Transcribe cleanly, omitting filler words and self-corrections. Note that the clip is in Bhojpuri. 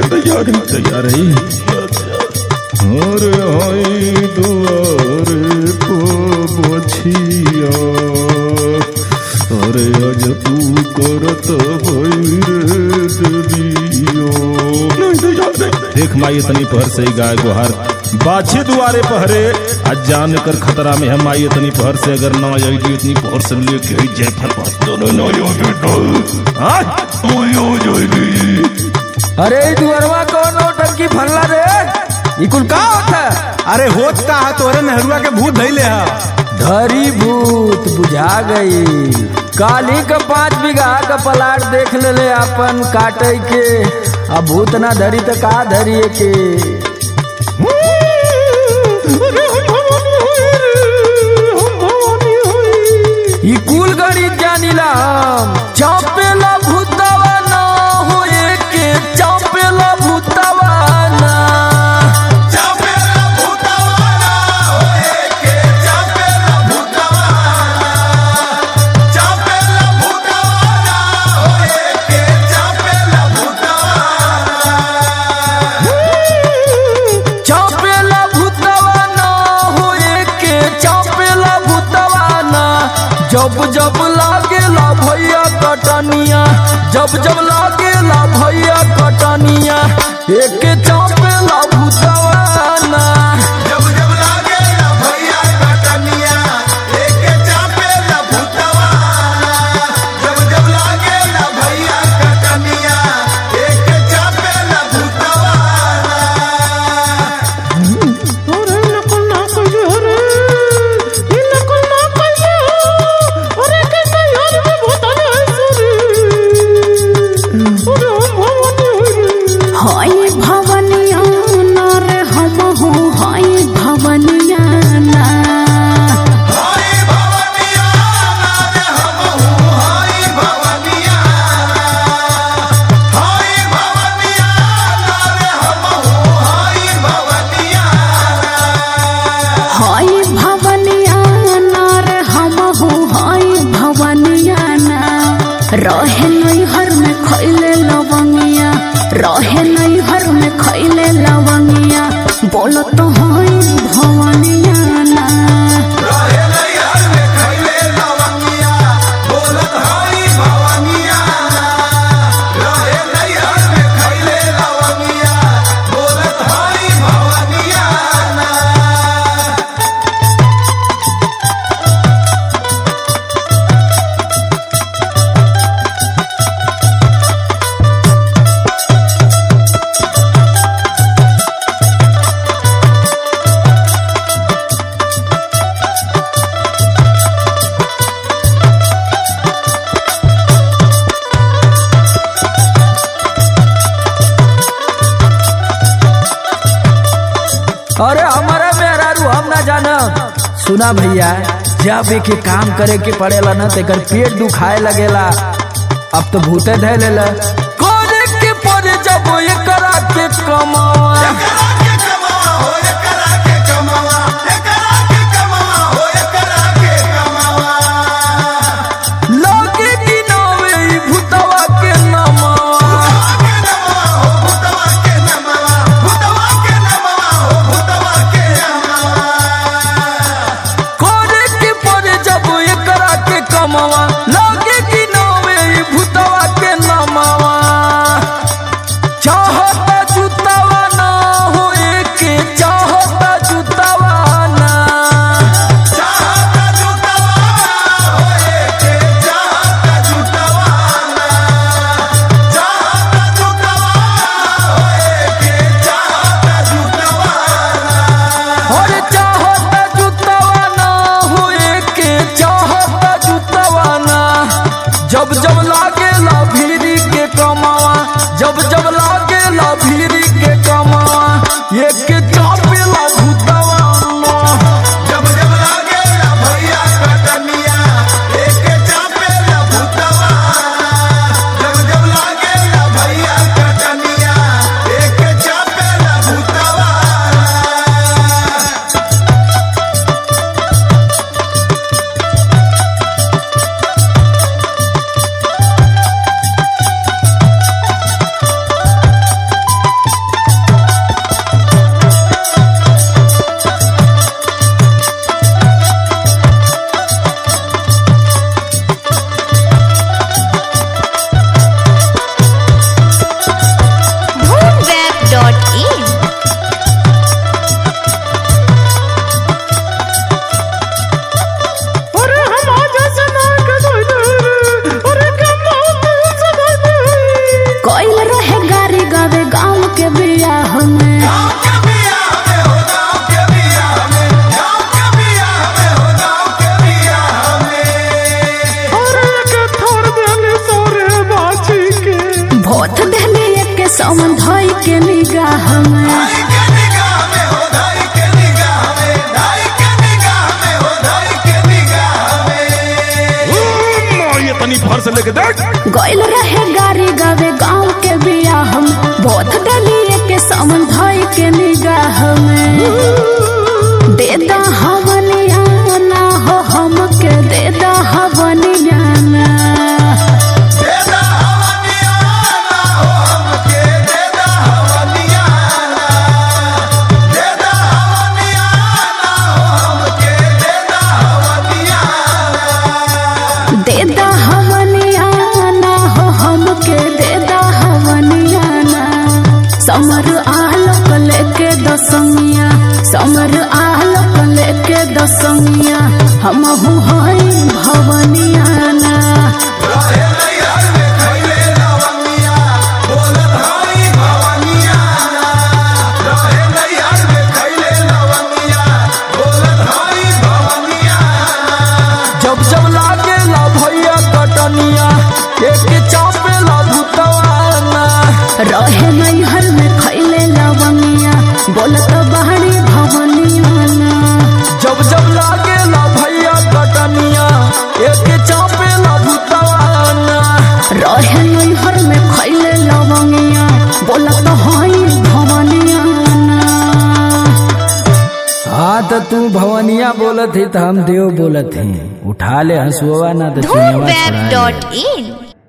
तैयार है। अरे हाय दुआरे पोछिया, अरे आज तू करत देख माई इतनी पहर से गाय गुहार बाछे दुआरे पहरे आज जान कर खतरा में हम आई इतनी पहर से अगर ना आई इतनी पहर से लेके जयफर अरे दुअरवा कौन टंकी फरला रे इकुल का होता? अरे होत का है तोरे नेहरुआ के भूत धैले है। धरी भूत बुझा गई। काली का 5 बीघा का पलाट देख ले अपन काटे के, अब भूत ना धरी तो का धरी के। ई कुल गड़ी जानिला चौपेला भूतवा ना होए के, चौपेला भूतवा ना, चौपेला भूतवा ना होए के, चौपेला भूतवा ना, चौपेला भूतवा ना होए के, चौपेला भूतवा ना, चौपेला भूतवा ना होए के, चौपेला भूतवा ना। जब जब लागेला भैया कटनिया, जब जब लागेला भैया कटनिया, एक चौपेला भूतवा ना। जब जब लागेला भैया कटनिया, एक चौपेला भूतवा ना, जब जब लागेला भैया कटनिया, एक चौपेला भूतवा हाय भवनिया ना रे हमहु हाय भवनिया ना, हाय भवनिया ना रे हमहु हाय भवनिया ना, हाय भवनिया ना रे हमहु हाय भवनिया ना, हाय भवनिया ना रे हमहु हाय भवनिया ना। रहे नैहर में खैले लवंगिया, रहे नैहर में खैले लवंगिया, बोलत हाय भवनिया ना। रहे नैहर में खैले लवंगिया, बोलत हाय भवनिया ना, रहे नैहर में खैले लवंगिया, बोलत हाय भवनिया ना। अरे हमारा मेहरारू हम ना जाना। सुना भैया, जब एक काम करे के पड़ेला ना तेकर पेट दुखाए लगेला, अब तो भूते धै लेला। करे के पड़े जब एकरा के कमावा, एकरा के कमावा हो, एकरा के कमावा, एकरा के कमावा हो, एकरा के कमावा, लगे की नावे ई भूतवा के नमावा। के नमावा हो, भूतवा के नमावा, भूतवा के नमावा हो, भूतवा के नमावा। करे के पड़े जब एकरा के कमावा, लगे की नावे ई भूतवा के नमावा। चाहता जुतावा ना हो के सावन धोई के निगाह में धाई के निगाह में हो धाई के निगाह में धाई के निगाह में हो धाई के निगाह में ये तनी भर से लेके देख गइल रहे गाड़ी गावे गाँव के बियाह में बोध डलिए के सावन धोई के निगाह में देदा हवनिया ना हो हमके देदा हवनिया ना देदा हवनिया ना हो हमके देदा हवनिया ना देदा हवनिया ना हो हमके देदा हवनिया ना देदा हवनिया ना हो हमके देदा हवनिया ना समर आलोक लेके दसमिया समर आलोक लेके दसमिया हमहु हई भवनिया ना रहे नैहर में खइले लवंगिया बोलत हई भवनिया ना रहे नैहर में खइले लवंगिया बोलत हई भवनिया ना जब जब लागे ला भैया कटनिया एक चापे ला भूतवाना रहे नैहर में खइले लवंगिया बोलत बहरी भवनिया ना जब जब लागे ला भैया कटनिया एक चापे ला भूतवाना रहे नैहर में खइले लवंगिया बोलत हई भवनिया ना हाँ तो तू भवनिया बोलत ही तो हम देव बोलत ही उठा ले हंसुआ ना तो चुनवा छोड़ा ले। धूमवेब.in